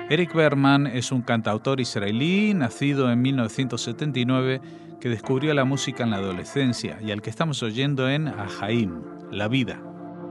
Eric Berman es un cantautor israelí nacido en 1979 que descubrió la música en la adolescencia y al que estamos oyendo en Ahaim, La Vida.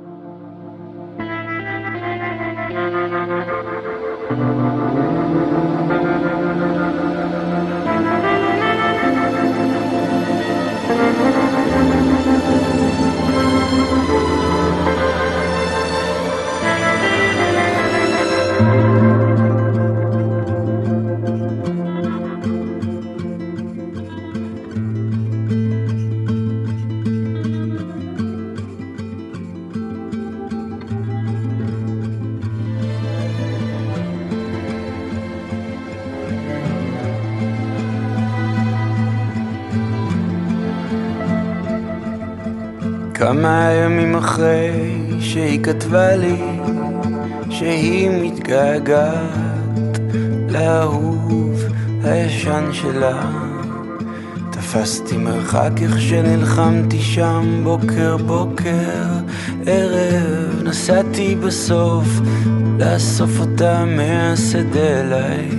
כמה ימים אחרי שהיא כתבה לי שהיא מתגעגעת לאהוב הישן שלה, תפסתי מרחק איך שנלחמתי שם בוקר בוקר ערב, נסעתי בסוף לאסוף אותה מהשדה אליי,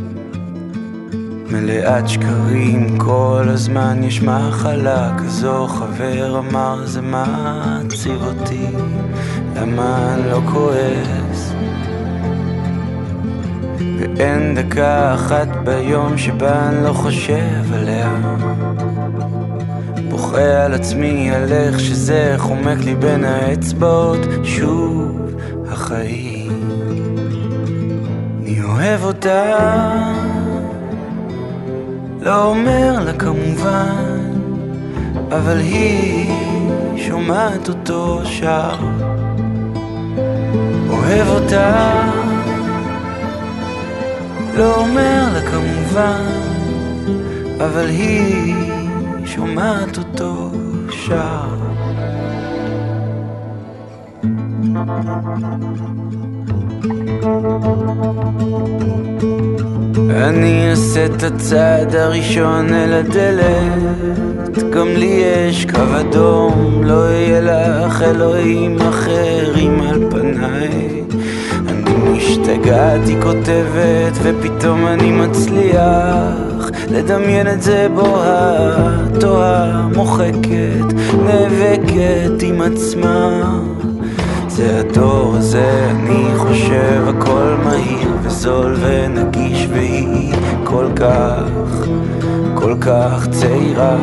מלאת שקרים כל הזמן יש מחלה כזו, חבר אמר זה מעציב אותי, למה אני לא כועס, ואין דקה אחת ביום שבה אני לא חושב עליה, בוכה על עצמי על איך שזה חומק לי בין האצבעות, שוב החיים, אני אוהב אותה, לא אומר לה כמובן, אבל היא שומעת אותו שר, אוהב אותה, לא אומר לה כמובן, אבל היא שומעת אותו שר. אני אעשה את הצעד הראשון אל הדלת, גם לי יש קו אדום, לא יהיה לך אלוהים אחרים על פניי, אני משתגעתי כותבת ופתאום אני מצליח לדמיין את זה בוהה, תוהה, מוחקת, נאבקת עם עצמה, זה הדור הזה, אני חושב הכל מהיר וזול ונגיש, והיא כל כך צעירה,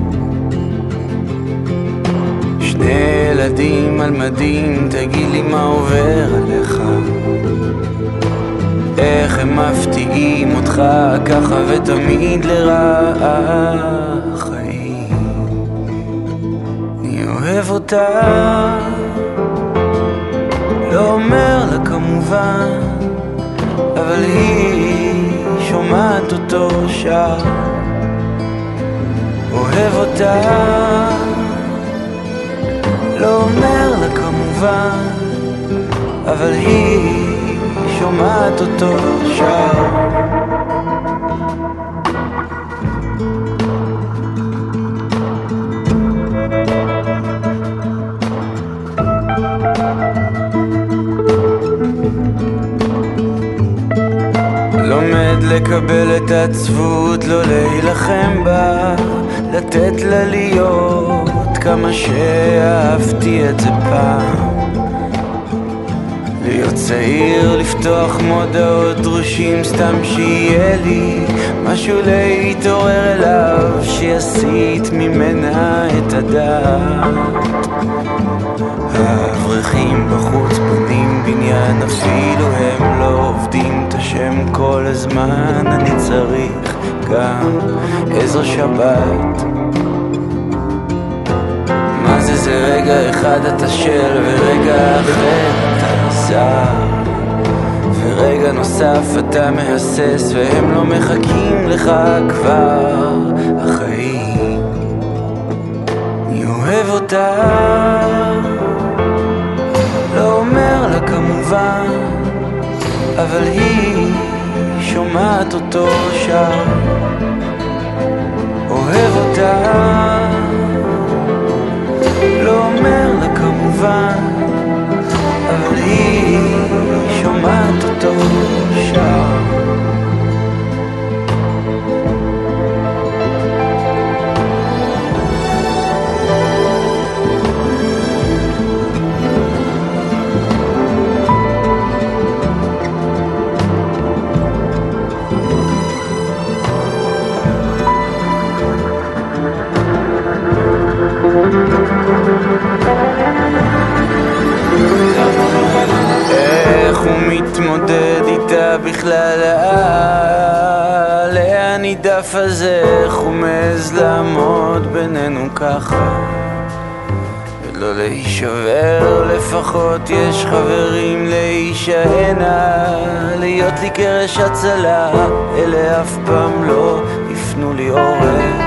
שני ילדים על מדים, תגיד לי מה עובר עליך, איך הם מפתיעים אותך ככה ותמיד לרעה, חיים, אני אוהב אותה, לא אומר לה כמובן, אבל היא שומעת אותו שר, אוהב אותה, לא אומר לה כמובן, אבל היא שומעת אותו שר. לומד לקבל את העצבות, לא להילחם בה, לתת לה להיות כמה שאהבתי את זה פעם, להיות צעיר, לפתוח מודעות דרושים, סתם שיהיה לי משהו להתעורר אליו, שיסית ממנה את הדעת, האברכים בחוץ בונים בניין, אפילו הם לא עובדים את השם כל הזמן, אני צריך גם איזו שבת, מה זה רגע אחד אתה של ורגע אחר אתה זר, ורגע נוסף אתה מהסס והם לא מחכים לך כבר, החיים, אני אוהב אותה, לא אומר לה כמובן, אבל היא שומעת אותו שר, אוהב אותה, לא אומר לה כמובן, אבל היא שומעת אותו שר. בכלל לאן ידף הזה חומז לעמוד בינינו ככה ולא להישבר, לפחות יש חברים להישענה, להיות לי קרש הצלה, אלה אף פעם לא יפנו לי עורף.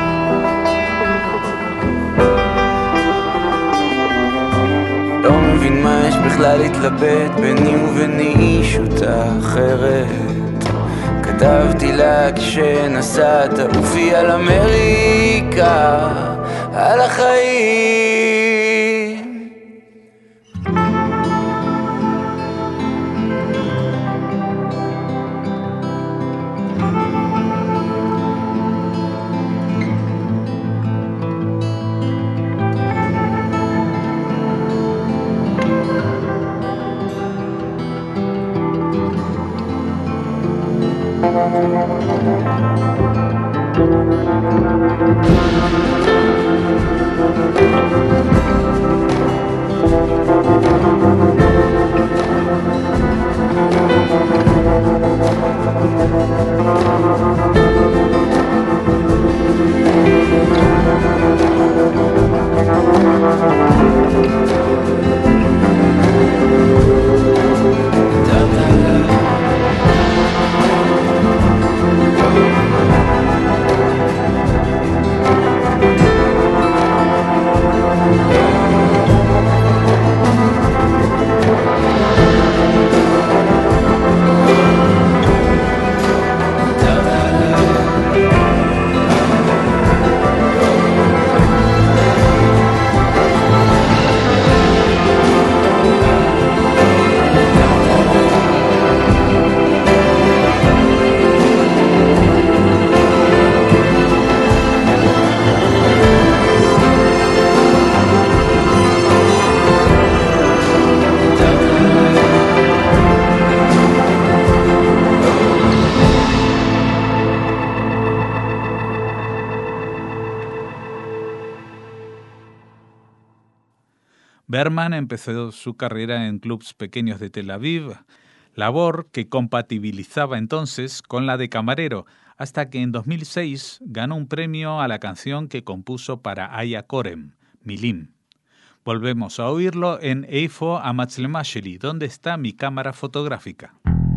לא מבין מה יש בכלל להתלבט ביני וביני אישותה אחרת. כתבתי לה כשנסעת תעופי על אמריקה, על החיים. Berman empezó su carrera en clubs pequeños de Tel Aviv, labor que compatibilizaba entonces con la de camarero, hasta que en 2006 ganó un premio a la canción que compuso para Aya Korem, Milim. Volvemos a oírlo en Eifo Amatzlema Sheli, ¿dónde está mi cámara fotográfica?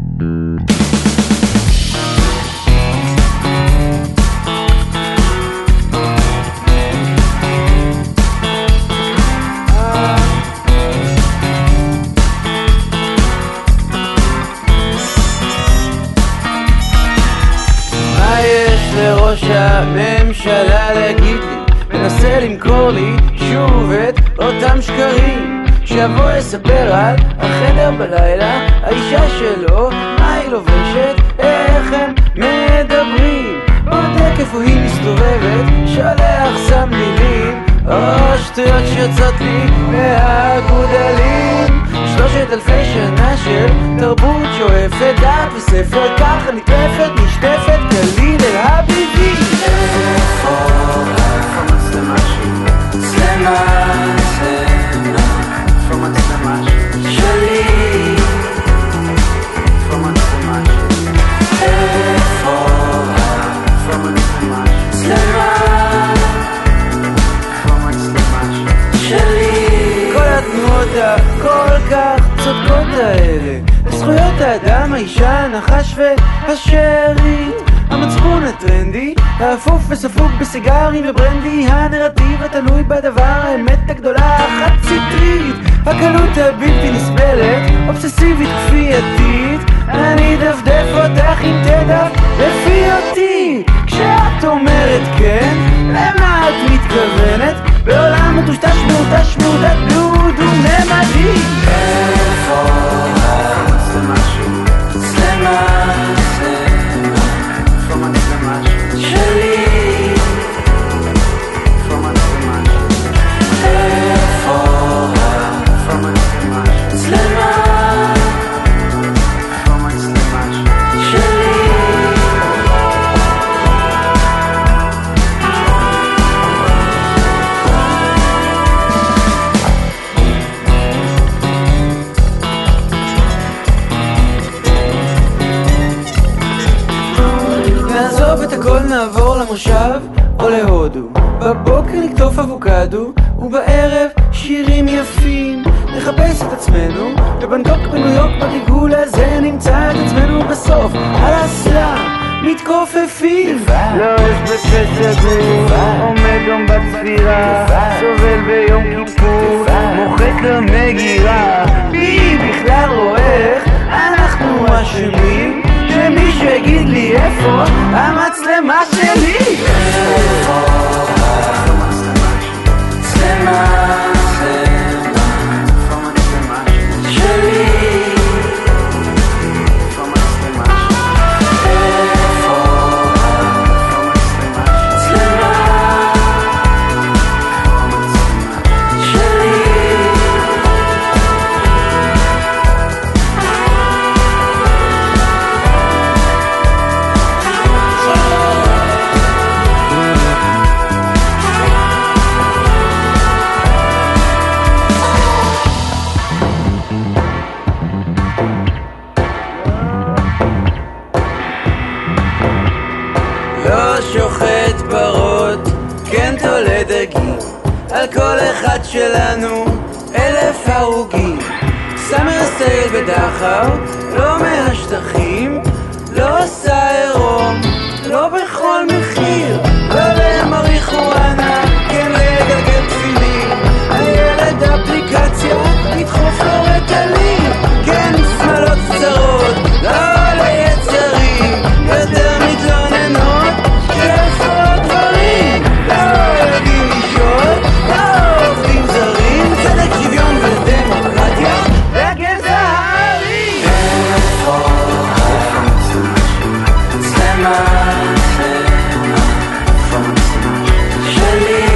לראש הממשלה להגיד לי, מנסה למכור לי שוב את אותם שקרים, שיבוא לספר על החדר בלילה, האישה שלו, מה היא לובשת, איך הם מדברים, בודק איפה היא מסתובבת, שלח שם מילים, שטויות שיוצאות לי מהגודלים, 3,000 שנה של תרבות שואפת דעת וספר, ככה נטרפת, נשטפת, קליל אל הביבי. איפה מצלמה שלי? מצלמה, איפה מצלמה שלי? איפה מצלמה שלי? איפה מצלמה שלי? כל התנועות הכל כך צודקות האלה, זכויות האדם, האישה, הנחש והשארית, המצפון הטרנדי, האפוף וספוק בסיגרים וברנדי, הנרטיב התלוי בדבר, האמת הגדולה החד סטרית, הקלות הבלתי נסבלת, אובססיבית כפייתית, אני דפדף אותך אם תדף לפי אותי, כשאת אומרת כן, למה את מתכוונת? בעולם מטושטש מוטש מוטט בלוד וממדי. איפה המצלמה שלי? מצלמה, איפה המצלמה שלי? איפה המצלמה שלי? איפה המצלמה שלי? עכשיו או להודו, בבוקר לקטוף אבוקדו ובערב שירים יפים. נחפש את עצמנו בבנקוק, בניו יורק, בריגול הזה נמצא את עצמנו בסוף על הסלאם מתכופפים. לא יש בפסק עומד יום בצפירה, סובל ביום כיפור, מוחק למגירה. מי בכלל רואה איך אנחנו אשמים? שמישהו יגיד לי איפה המצלמה שלי? איפה המצלמה שלי? שוחט פרות, כן תולה דגים, על כל אחד שלנו 1000 הרוגים. סמר סייל בדחר, לא מהשטחים, לא עושה עירום, לא בכל מחיר, לא למריחואנה, כן לגלגל תפילים, הילד אפליקציה, ידחוף לו רטלים, כן שמלות קצרות, לא ליצרים, יותר מתלוננות, שאיפה הדברים, לא יודעים לשאול, לא עובדים זרים, צדק, שוויון ודמוקרטיה, והגזע הארי. איפה מצלמה שלי?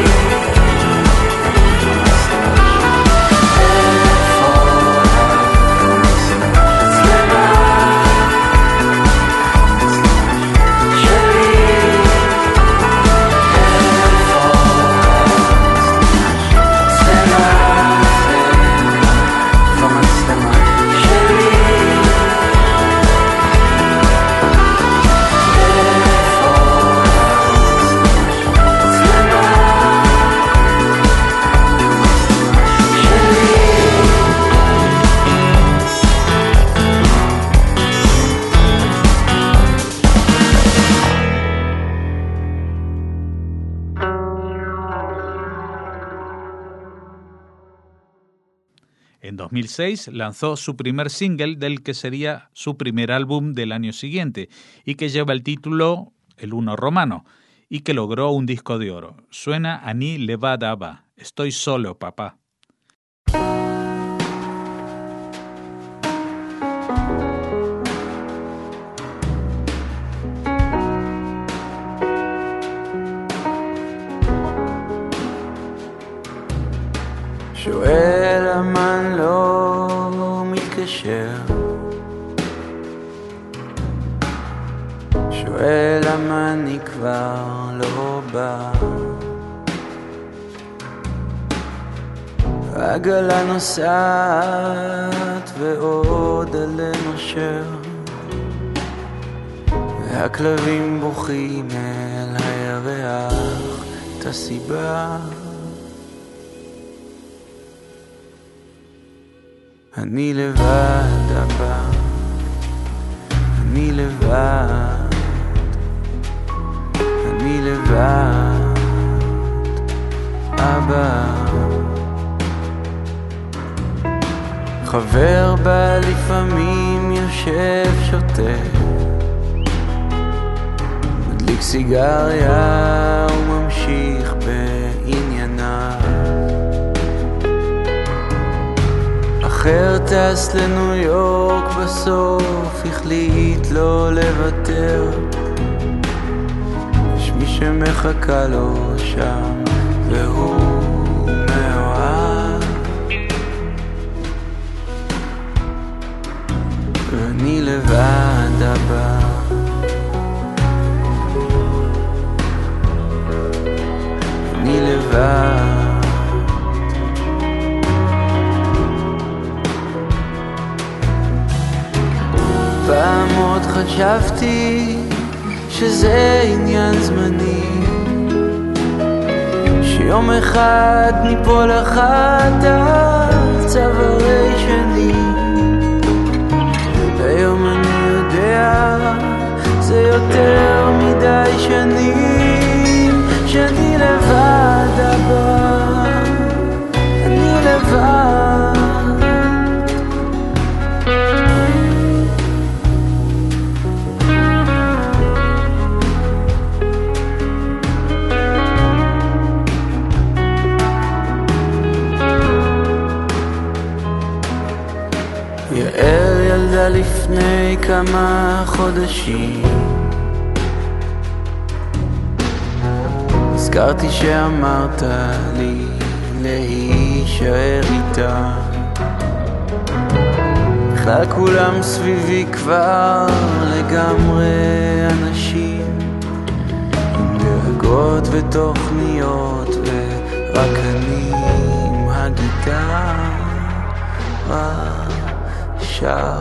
En 2006 lanzó su primer single del que sería su primer álbum del año siguiente y que lleva el título El Uno Romano y que logró un disco de oro. Suena Ani Levadaba, Estoy solo, papá. שואל אמן לא מתקשר, שואל אמן אני כבר לא בא, עגלה נוסעת ועוד עלה נושר, והכלבים בוכים אל הירח את הסיבה. אני לבד אבא, אני לבד, אני לבד אבא. חבר בא לפעמים יושב שותה, מדליק סיגריה וממשיך בענייניו, אחר טס לניו יורק בסוף החליט לא לוותר, יש מי שמחכה לו שם והוא מאוהב, ואני לבד אבא, אני לבד. פעם עוד חשבתי שזה עניין זמני, שיום אחד ניפול אחת על צווארי שני. היום אני יודע זה יותר מדי שנים שאני לבד הבא, אני לבד. יעל ילדה לפני כמה חודשים, הזכרתי שאמרת לי להישאר איתה. בכלל כולם סביבי כבר לגמרי אנשים עם דאגות ותוכניות, ורק אני עם הגיטרה שר.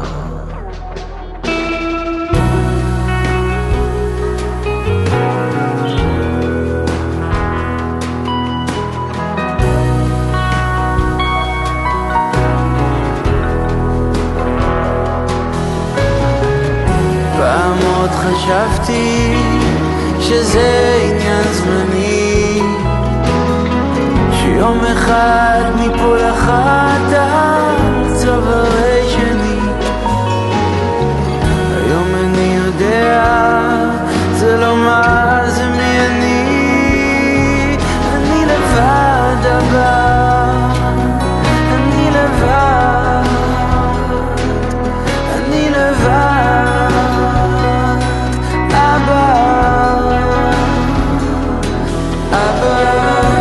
פעם עוד חשבתי שזה עניין זמני, שיום אחד ניפול אחת על צווארי שני. היום אני יודע זה לא מה זה מי אני לבד הבא, אני לבד, אני לבד אבא, אבא.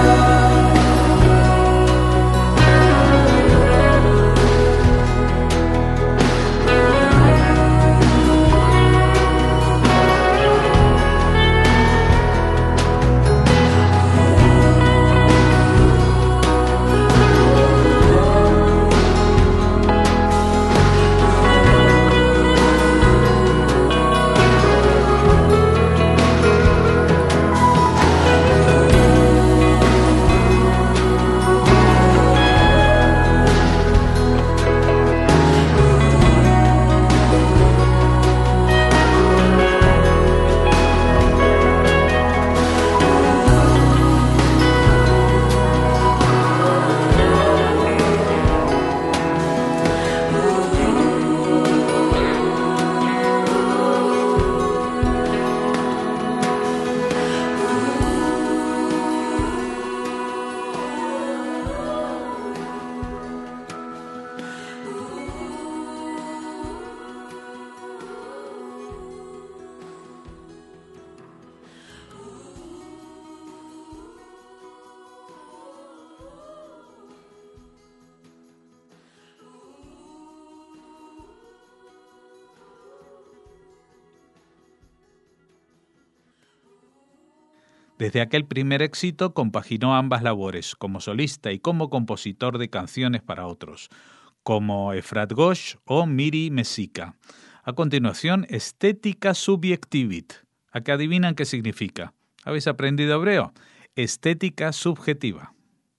Desde aquel primer éxito compaginó ambas labores, como solista y como compositor de canciones para otros, como Efrat Ghosh o Miri Mesika. A continuación, Estética Subjektivit. ¿A qué adivinan qué significa? ¿Habéis aprendido hebreo? Estética subjetiva.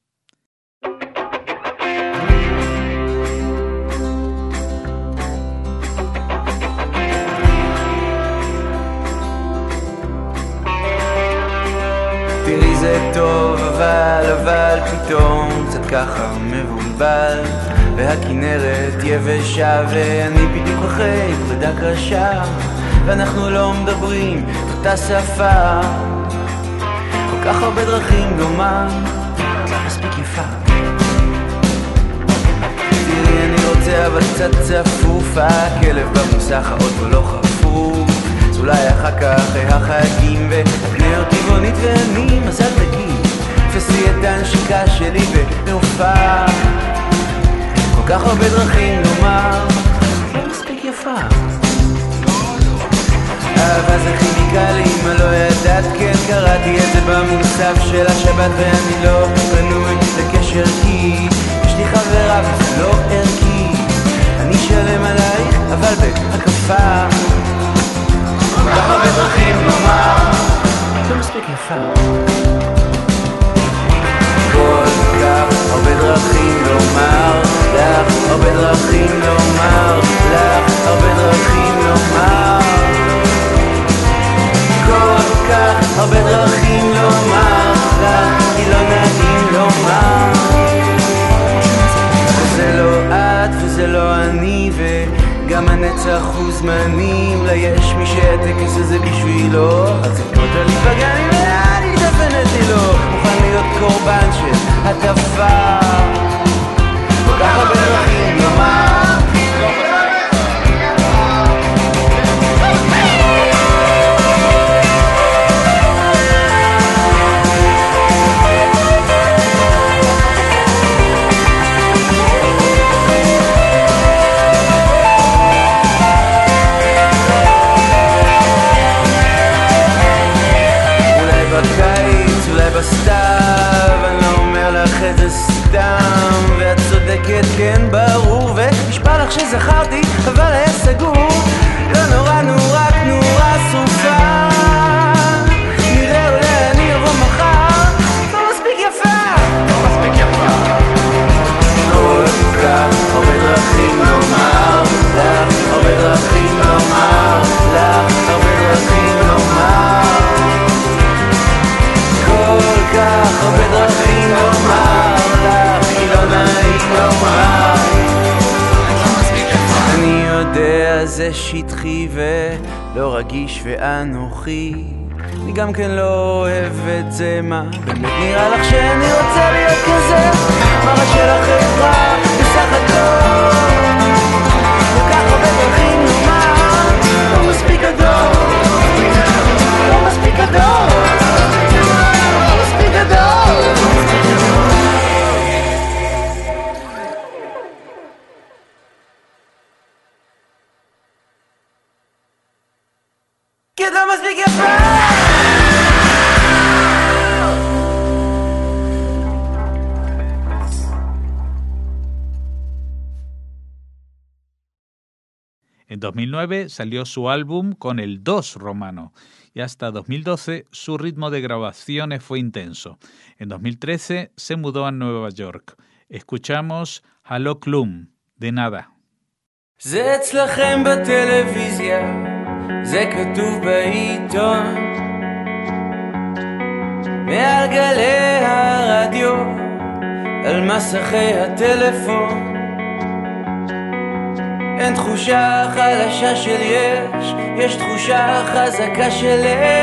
תראי זה טוב אבל פתאום קצת ככה מבולבל, והכנרת יבשה ואני בדיוק אחרי פרידה קשה, ואנחנו לא מדברים אותה שפה, כל כך הרבה דרכים לומר את לא מספיק יפה. תראי אני רוצה אבל קצת צפופה, כלב במוסך האוטו לא חפוף, אולי אחר כך החגים ותקנה אותי טבעונית ואני מזל תגיד, תפסי את הנשיקה שלי ונעופה, כל כך הרבה דרכים לומר לא מספיק יפה. אהבה זה כימיקלים, אני לא ידעת, כן קראתי את זה במוסף של השבת, ואני לא פנוי לקשר כי יש לי חברה וזה לא ערכי, אני שלם עלייך אבל בהקפה, כל כך הרבה דרכים לומר מספיק יפה. כל כך הרבה דרכים לומר לך, הרבה דרכים לומר לך, הרבה דרכים לומר. כל כך הרבה דרכים לומר לך, כי לא נעים לומר. וזה לא את וזה לא אני, וגם הנצח הוא זמני. אולי יש מי שהטקס הזה בשבילו, אז תקנות לי בגנים ואני דפנתי לו. מוכן להיות קורבן של הטפה. כל כך הרבה דרכים לומר. בקיץ, אולי בסתיו, אני לא אומר לך את זה סתם. ואת צודקת, כן ברור, ונשבע לך שזכרתי, אבל היה סגור. לא נורא, רק נורא שרופה. נראה אולי אני אבוא מחר. לא מספיק יפה, לא מספיק יפה. כל כך הרבה דרכים לומר לך, הרבה דרכים לומר לך, הרבה דרכים לומר. כל כך הרבה דרכים לומר לך, כי לא נעים לומר. אני יודע זה שטחי ולא רגיש ואנוכי. אני גם כן לא אוהב את זה, מה באמת נראה לך שאני רוצה להיות כזה? מה של החברה בסך הכל? כל כך הרבה דרכים לומר, לא מספיק גדול, לא מספיק גדול. En 2009 salió su álbum con el 2 romano y hasta 2012 su ritmo de grabaciones fue intenso. En 2013 se mudó a Nueva York. Escuchamos Hallo Klum, de nada. זה אצלכם בטלוויזיה, זה כתוב בעיתון, מעל גלי הרדיו, על מסכי הטלפון. אין תחושה חלשה של יש תחושה חזקה של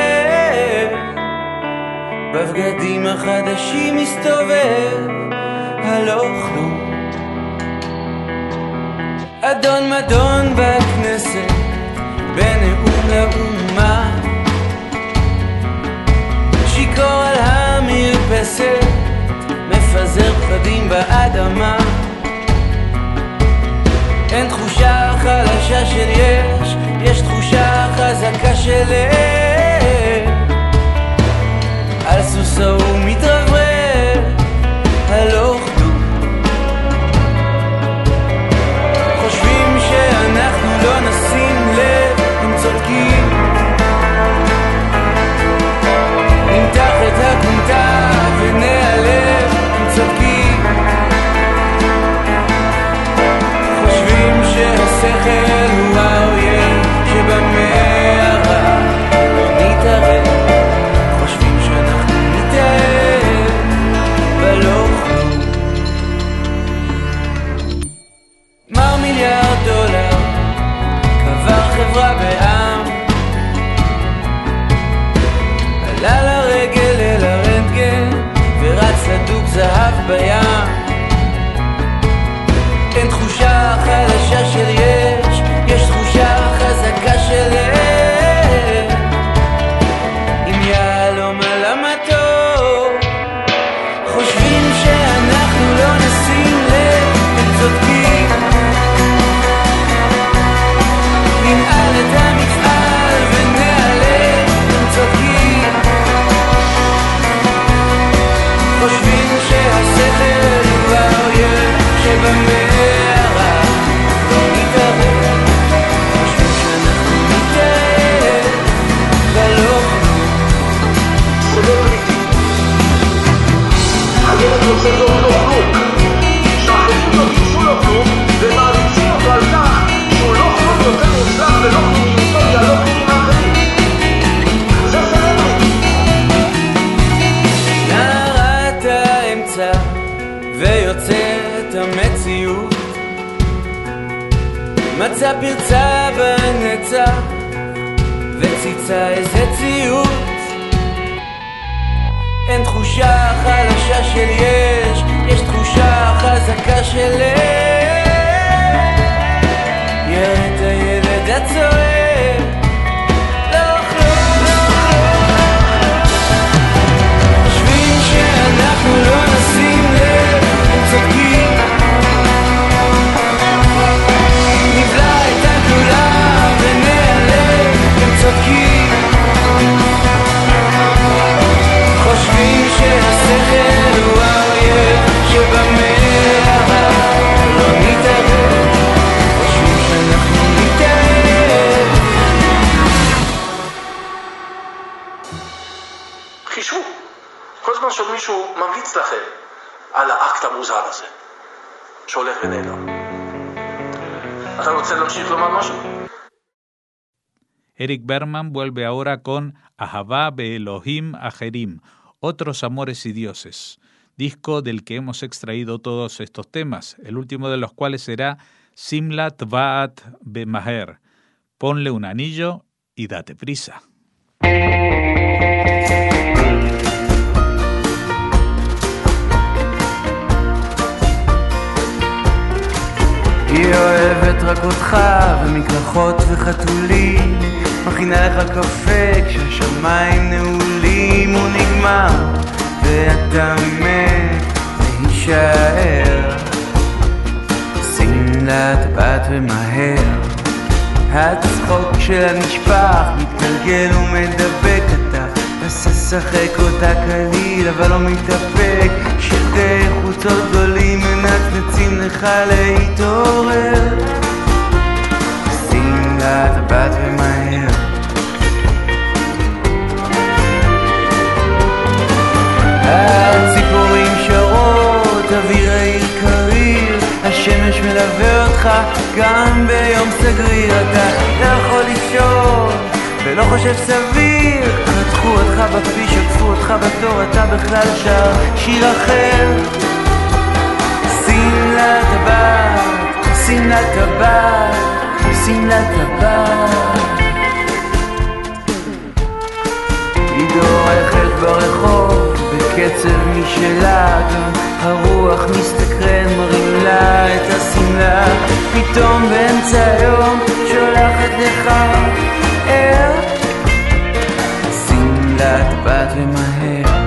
בבגדים החדשים מסתובב הלא כלום. אדון מדון בכנסת בנאום לאומה, שיקור על המרפסת מפזר פחדים באדמה. אין תחושה חלשה של יש תחושה חזקה של על סוסו הוא מתרברב הלא כלום. חושבים שאנחנו לא נשים לב, הם צודקים. נמתח את הקומתה ונעלב, הם צודקים. חושבים שהשכל הוא האויב שבמערה, ויוצאת המציאות, מצא פרצה בנצח וציצה איזה ציוט. אין תחושה חלשה של יש תחושה חזקה של ירד הילד הצועק, לא חושבים שאנחנו לא נשים לב, הם צודקים, נבלע את הגדולה ונעלם, הם צודקים, חושבים שהשכל הוא האויב שבמלח לא נתערב, חושבים שאנחנו נתערב. חישבו, כל זמן שמישהו ממליץ לכם על האקט המוזר הזה שהולך ונעלם, ¿אתה רוצה להמשיך לומר משהו? Eric Berman vuelve ahora con Ahavá Be'Elohim Ajerim, Otros Amores y Dioses, disco del que hemos extraído todos estos temas, el último de los cuales será Simlat Va'at Bemaher, ponle un anillo y date prisa. היא אוהבת רק אותך ומקלחות וחתולים, מכינה לך קפה כשהשמיים נעולים, הוא נגמר ואתה מת להישאר, שים לה טבעת ומהר, הצחוק שלה נשפך, מתגלגל ומדבק, אתה ששחק אותה קליל אבל לא מתאפק, שתי חוצות גדולים מנצנצים לך להתעורר, שים לה טבעת ומהר. הציפורים שרות, אוויר העיר קריר, השמש מלווה אותך גם ביום סגריר, אתה לא יכול לישון ולא חושב סביר, חתכו אותך בכביש, עקפו אותך בתור, אתה בכלל שר שיר אחר, שים לה טבעת, שים לה טבעת, שים לה טבעת. היא דורכת ברחוב בקצב משלה, גם הרוח מסתקרן, מרים לה את השמלה, פתאום באמצע היום שולחת לך ער, שים לה טבעת ומהר.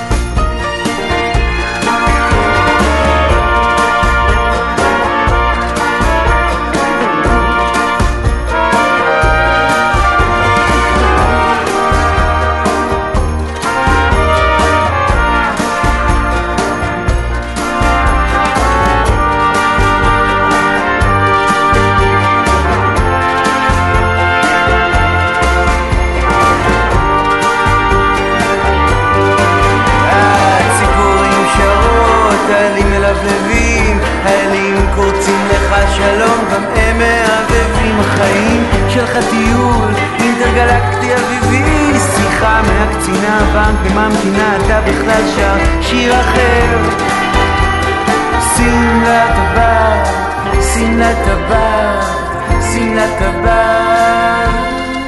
האלים קורצים לך שלום, גם הם מהבבים, החיים שלך טיול אינטרגלקטי אביבי, שיחה מהקצינה בנק בממתינה, אתה בכלל שר שיר אחר, שים לה טבעת, שים לה טבעת, שים לה טבעת.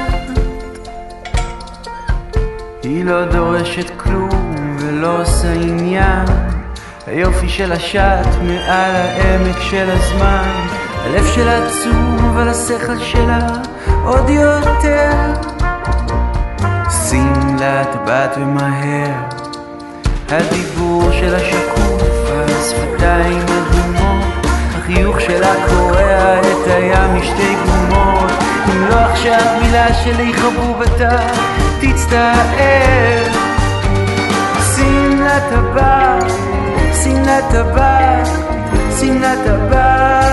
היא לא דורשת כלום ולא עושה עניין, היופי של השעת מעל העמק של הזמן, הלב שלה עצום אבל השכל שלה עוד יותר, שים לה טבעת ומהר, הדיבור שלה שקוף, השפתיים אדומות, החיוך שלה קורע את הים משתי גומות, אם לא עכשיו מילה שלי חבובתה תצטער, שים לה טבעת, שים לה טבעת, שים לה טבעת.